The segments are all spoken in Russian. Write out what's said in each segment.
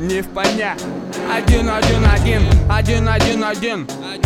не в понять. Один, один, один, один, один, один.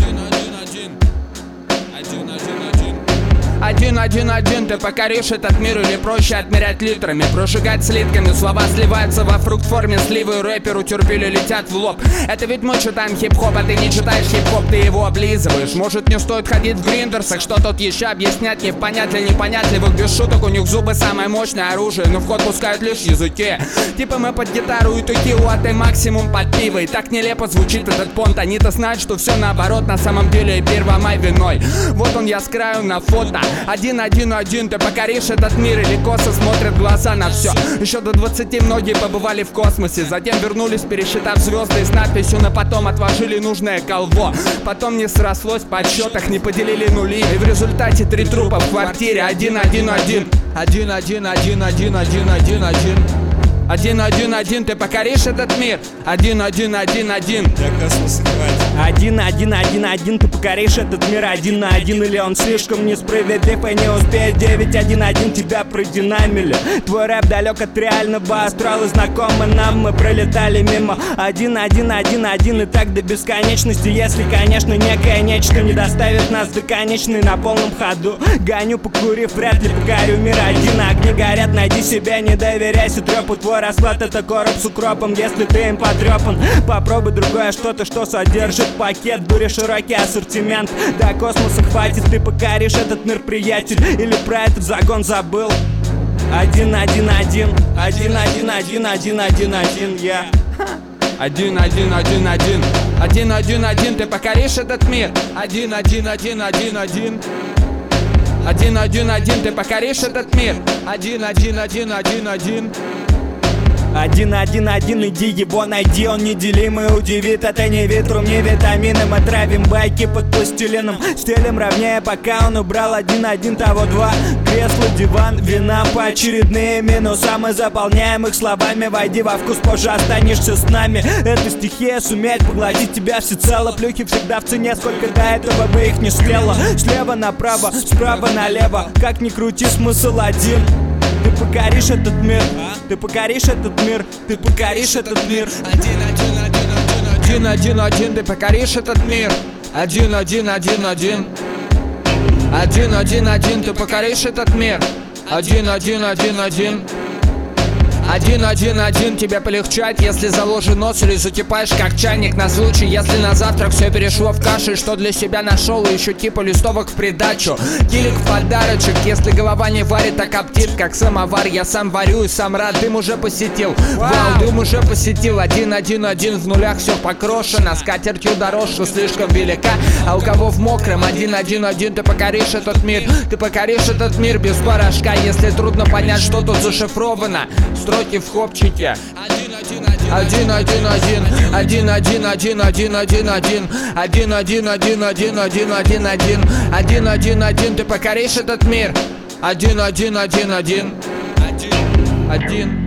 Один, один, один, ты покоришь этот мир или проще отмерять литрами, прожигать слитками, слова сливаются во фрукт форме сливы, рэперу терпили летят в лоб. Это ведь мы читаем хип-хоп, а ты не читаешь хип-хоп, ты его облизываешь. Может не стоит ходить в гриндерсах, что тут еще объяснять, не в понятливых, непонятливых, без шуток, у них зубы самое мощное оружие, но в ход пускают лишь языки. Типа мы под гитару и текилу, а ты максимум под пиво. И так нелепо звучит этот понт, они-то знают, что все наоборот, на самом деле 1 мая виной. Вот он я с краю на фото. Один, один, один, ты покоришь этот мир или косо смотрят глаза на все. Еще до 20 многие побывали в космосе, затем вернулись, пересчитав звезды и с надписью на потом отложили нужное колво. Потом не срослось в подсчетах, не поделили нули, и в результате 3 трупа в квартире. Один, один, один. Один, один, один, один, один, один, один. Один, один, один, ты покоришь этот мир. Один, один, один, один. Для космоса хватит. Один, один, один, один, ты покоришь этот мир 1 на 1, или он слишком несправедлив и не успеет. 9, 1, 1, тебя продинамили. Твой рэп далек от реального, астралы знакомы нам, мы пролетали мимо. 1, 1, 1, 1, и так до бесконечности, если, конечно, некое нечто не доставит нас до конечной на полном ходу. Гоню, покурив, вряд ли покорю мир 1. Огни горят, найди себя, не доверяйся трёпу. Твой расклад это короб с укропом, если ты им потрепан. Попробуй другое что-то, что содержит пакет, дури широкий ассортимент. До космоса хватит, ты покоришь этот мир, приятель. Или про этот загон забыл? Один, один, один, один, один, один, один, один, один, я. Один, один, один, один. Один, один, один, ты покоришь этот мир. Один, один, один, один, один. Один, один, один, ты покоришь этот мир. Один, один, один, один, один. Один, один, один, иди его найди, он неделимый, удивит, это не ветром, не витамины. Мы травим байки под пластилином, стелем ровнее, пока он убрал 1, 1, того 2. Кресло, диван, вина, поочередные минуса, мы заполняем их словами. Войди во вкус, позже останешься с нами. Эта стихия сумеет поглотить тебя всецело. Плюхи всегда в цене, сколько до этого бы их не слело. Слева направо, справа налево, как ни крути, смысл один. Ты покоришь этот мир, ты покоришь этот мир, ты покоришь этот мир. Один, один, один, один, один, один, один, ты покоришь этот мир. Один, один, один, один. Один, один, один, ты покоришь этот мир. Один, один, один, один. Один, один, один, тебе полегчает, если заложи нос или закипаешь как чайник. На случай, если на завтрак все перешло в кашу, и что для себя нашел, и еще типа листовок в придачу. Килик в подарочек, если голова не варит, так коптит, как самовар. Я сам варю и сам рад, дым уже посетил. Вау, дым уже посетил. Один, один, один, в нулях все покрошено. Скатертью дорожка слишком велика, а у кого в мокром. Один, один, один, ты покоришь этот мир. Ты покоришь этот мир без порошка, если трудно понять, что тут зашифровано. Строки в хопчике. Один, один, один, один, один, один, один, один, один, один, один, один, один, один, один, один, один, один, один, один, ты покоришь этот мир. Один, один, один, один, один.